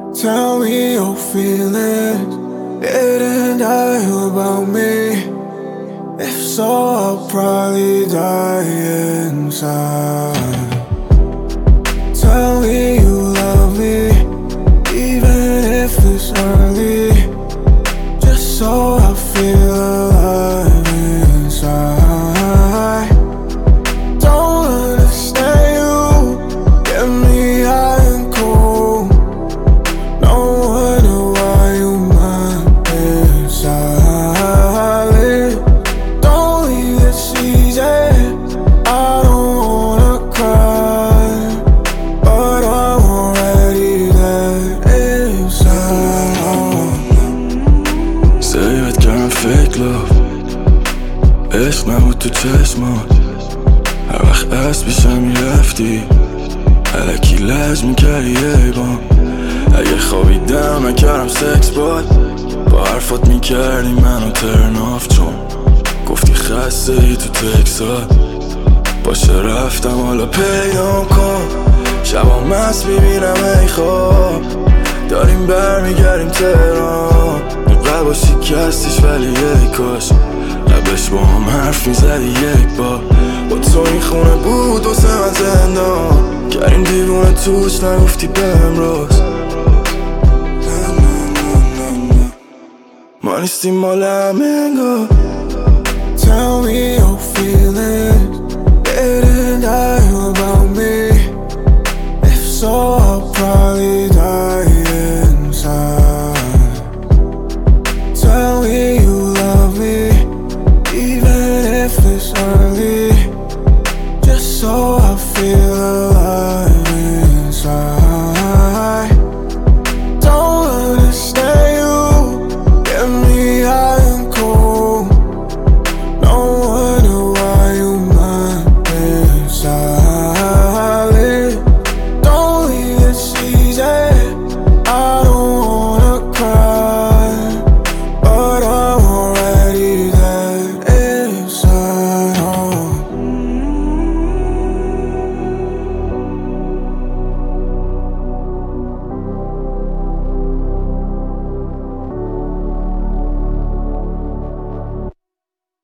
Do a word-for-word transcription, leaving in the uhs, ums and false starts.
Tell me your feelings, didn't die about me. If so, I'll probably die inside. Tell me you love me, even if it's early, just so I feel alive inside. Don't understand you, get me high and cold. No wonder why you mind inside. Don't leave this easy, I don't wanna cry, but I'm already there inside. سیبت کردم فیک لف، عشق نبود تو چشمات. هر وقت از پیشم میرفتی الکی لج میکردی ای بام. اگه خوابیدم نکردم سکس باد، با حرفات میکردی منو ترن آف، چون گفتی خسته ای تو تکسات. باشه رفتم حالا پیدام کن، شبا مست میبینم ای خواب. داریم برمیگردیم تهران، اینقدر با شکستیش ولی ای کاش لبش با هم حرف میزدی یک بار. با تو این خونه بود واسه من زندان، کردیم دیوونه توش نگفتی بهم راست. ما نیستیم مال همه انگار. Tell me your feelings, didn't die about me. If so, I'll probably